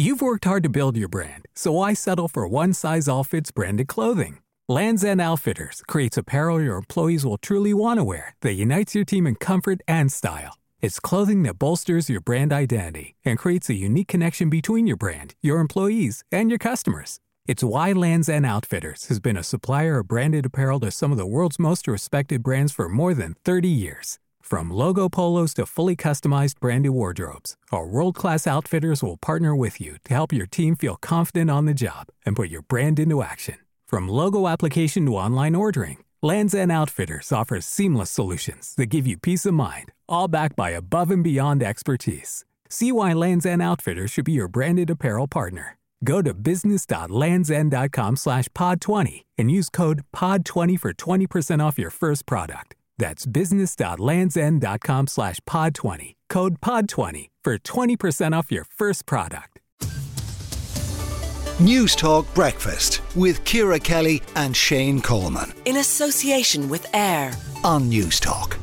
You've worked hard to build your brand, so why settle for one-size-all-fits branded clothing? Lands' End Outfitters creates apparel your employees will truly want to wear that unites your team in comfort and style. It's clothing that bolsters your brand identity and creates a unique connection between your brand, your employees, and your customers. It's why Lands' End Outfitters has been a supplier of branded apparel to some of the world's most respected brands for more than 30 years. From logo polos to fully customized branded wardrobes, our world-class outfitters will partner with you to help your team feel confident on the job and put your brand into action. From logo application to online ordering, Lands' End Outfitters offers seamless solutions that give you peace of mind, all backed by above and beyond expertise. See why Lands' End Outfitters should be your branded apparel partner. Go to business.landsend.com/pod20 and use code POD20 for 20% off your first product. That's business.landsend.com/pod20. Code POD20 for 20% off your first product. News Talk Breakfast with Ciara Kelly and Shane Coleman. In association with AIR on News Talk.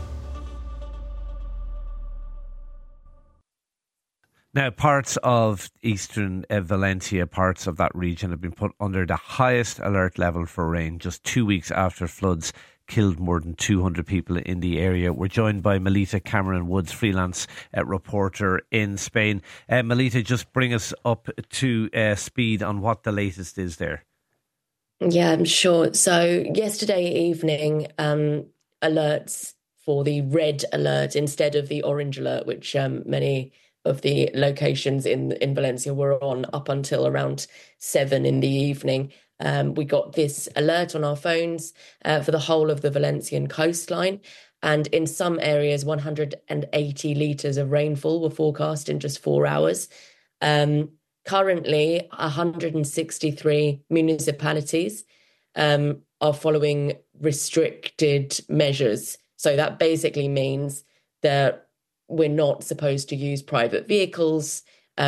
Now, parts of eastern Valencia, parts of that region have been put under the highest alert level for rain just 2 weeks after floods killed more than 200 people in the area. We're joined by Melita Cameron Woods, freelance reporter in Spain. Melita, just bring us up to speed on what the latest is there. Yeah, I'm sure. So yesterday evening, alerts for the red alert instead of the orange alert, which many of the locations in Valencia were on up until around 7 in the evening. We got this alert on our phones for the whole of the Valencian coastline. And in some areas, 180 litres of rainfall were forecast in just 4 hours. Currently, 163 municipalities are following restricted measures. So that basically means that we're not supposed to use private vehicles.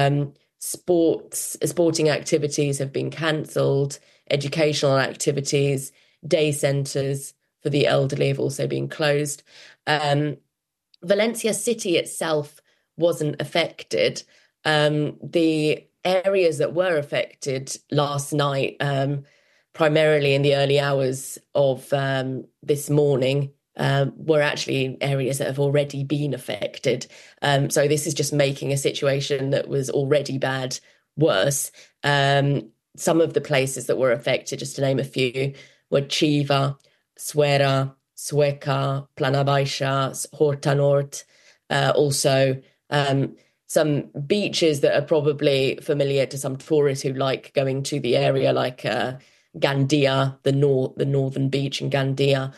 Sporting activities have been cancelled. Educational activities, day centres for the elderly have also been closed. Valencia city itself wasn't affected. The areas that were affected last night, primarily in the early hours of this morning, were actually areas that have already been affected. So this is just making a situation that was already bad worse. Some of the places that were affected, just to name a few, were Chiva, Suera, Sueca, Plana Baixa, Horta Nord. Also, some beaches that are probably familiar to some tourists who like going to the area, like Gandia, the northern beach in Gandia.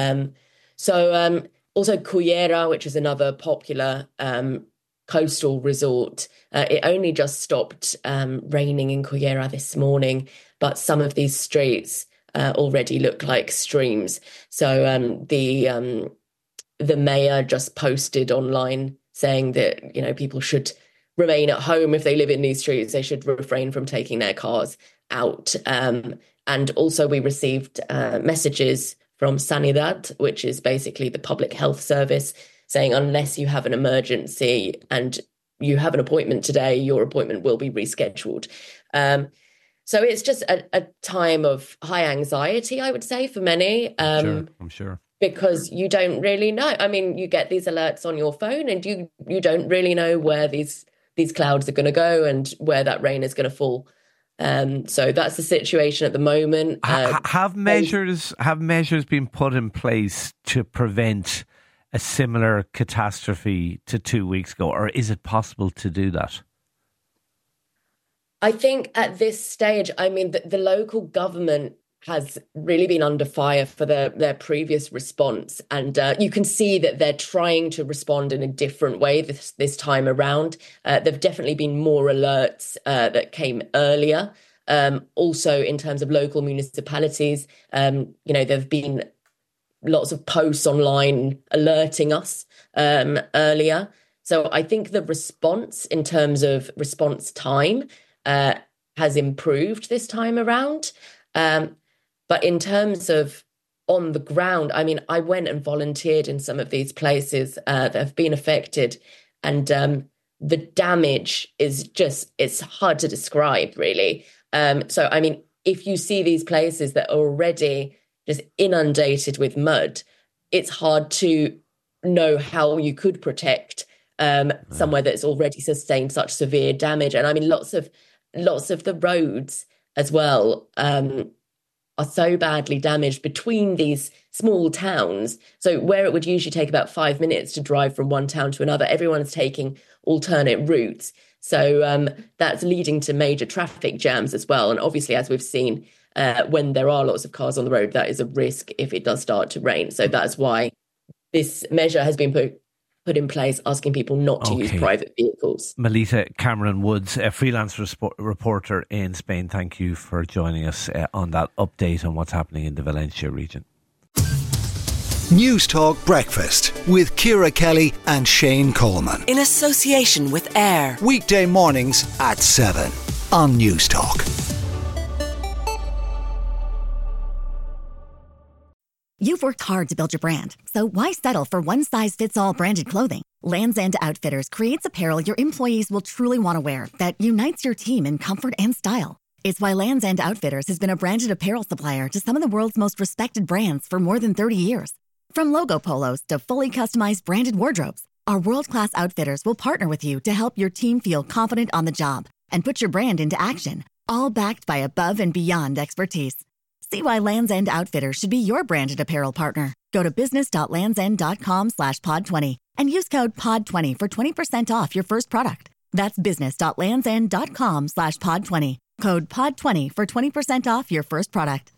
Also Cullera, which is another popular coastal resort. It only just stopped raining in Cullera this morning, but some of these streets already look like streams. So the mayor just posted online saying that, people should remain at home if they live in these streets. They should refrain from taking their cars out. And also we received messages from Sanidad, which is basically the public health service, saying unless you have an emergency and you have an appointment today, your appointment will be rescheduled. So it's just a time of high anxiety, I would say, for many. I'm sure. Because you don't really know. I mean, you get these alerts on your phone and you don't really know where these clouds are going to go and where that rain is going to fall. So that's the situation at the moment. Have measures been put in place to prevent a similar catastrophe to 2 weeks ago, or is it possible to do that? I think at this stage, the local government has really been under fire for their previous response. And you can see that they're trying to respond in a different way this time around. There've definitely been more alerts that came earlier. Also, in terms of local municipalities, there've been lots of posts online alerting us earlier. So I think the response in terms of response time has improved this time around. But in terms of on the ground, I went and volunteered in some of these places that have been affected. And the damage is it's hard to describe, really. So, I mean, if you see these places that are already just inundated with mud, it's hard to know how you could protect somewhere that's already sustained such severe damage. And I mean, lots of the roads as well are so badly damaged between these small towns. So where it would usually take about 5 minutes to drive from one town to another, everyone's taking alternate routes. So that's leading to major traffic jams as well. And obviously, as we've seen, when there are lots of cars on the road, that is a risk if it does start to rain. So that's why this measure has been put in place, asking people not to use private vehicles. Melita Cameron Woods, a freelance reporter in Spain, thank you for joining us on that update on what's happening in the Valencia region. News Talk Breakfast with Ciara Kelly and Shane Coleman. In association with AIR. Weekday mornings at 7 on News Talk. You've worked hard to build your brand, so why settle for one-size-fits-all branded clothing? Lands' End Outfitters creates apparel your employees will truly want to wear that unites your team in comfort and style. It's why Lands' End Outfitters has been a branded apparel supplier to some of the world's most respected brands for more than 30 years. From logo polos to fully customized branded wardrobes, our world-class outfitters will partner with you to help your team feel confident on the job and put your brand into action, all backed by above and beyond expertise. See why Lands' End Outfitters should be your branded apparel partner. Go to business.landsend.com/pod20 and use code POD20 for 20% off your first product. That's business.landsend.com/pod20. Code POD20 for 20% off your first product.